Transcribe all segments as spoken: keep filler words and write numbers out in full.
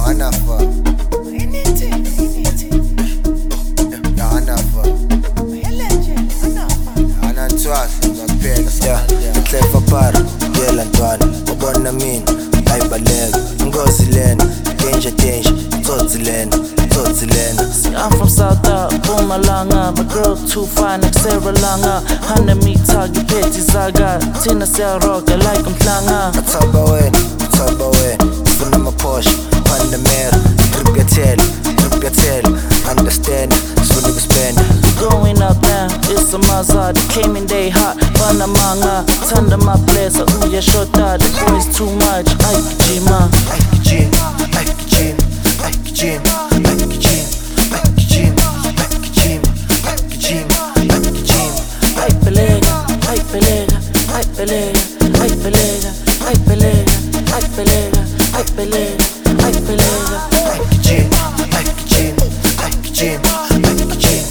Anafa. Yeah, clever bar, yela ntwana, ubona mina, ayibaleka, ngozi lena, danger danger, tsotsi lena, tsotsi lena. See, I'm from South Up, Mpumalanga, my girl too fine like Sarah Langa. Hana mi tagi peti zaga, Tina Rock, I like mhlanga. Athaba wena, athaba wena, ufuna ama Porsche, Panamera, drip your tail, drip your tail, understand, sifuna ukuspenda. Going up now, it's a Mazda, the came in day hot, Panamanga, Tanda my place, uya shota, the boys too much, ay kijima, ay kijima, ay kijima, ay kijima, ay kijima, ay kijima, ay kijima, ay kijima, ay kijima, ay pelega, ay pelega, ay pelega, ay pelega, ay pelega, ay pelega, ay pelega, ay pelega, ay kijima, ay kijima, ay kijima, ay kijima.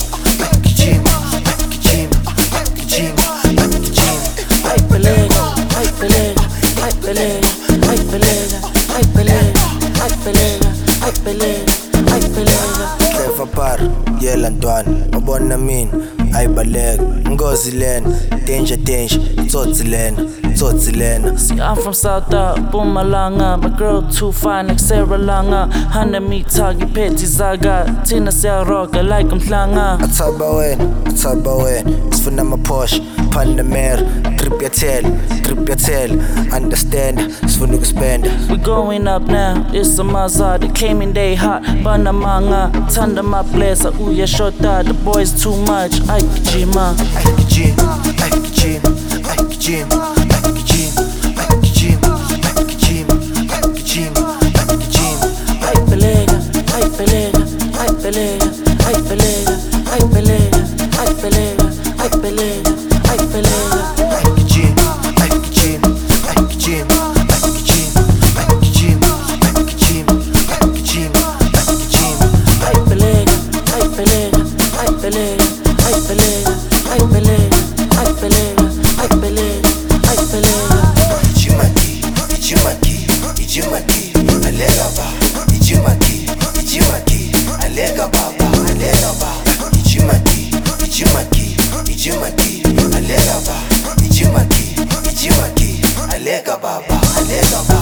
Clever bar, yela ntwana, ubona mina, ayibaleka, ngozi lena, danger danger, tsotsi lena, tsotsi lena. See, I'm from South Up, Mpumalanga, my girl too fine like Sarah Langa. Hana mi tagi peti zaga, Tina Rock, I like mhlanga. Athaba wena, athaba wena, sifuna ama Porsche, Panamera, drip your tail, drip your tail, understand, sifuna ukuspenda. We going up now, it's a Mazda, the came in day hot, Panamanga, Tanda my place, uya shota, the boys too much, ay kijima, ay kijima, ay kijima, ay kijima, ay kijima, ay kijima, ay kijima, ay kijima, ay kijima, ay pelega, ay pelega, ay pelega, ay pelega, ay pelega, ay pelega, ay pelega, ay pelega, ay kijima, ay kijima, ay kijima, ay kijima, ay kijima, ay kijima, ay kijima, ay kijima, ay pelega, ay pelega, ay pelega, ay pelega, ay pelega, ay pelega, ay pelega, ay pelega. Ijimaki, ijimaki, ijimaki, alega ba, ijimaki, ijimaki, alega baba, alega ba, ijimaki, ijimaki, ijimaki, alega ba, ijimaki, ijimaki, alega baba, alega ba.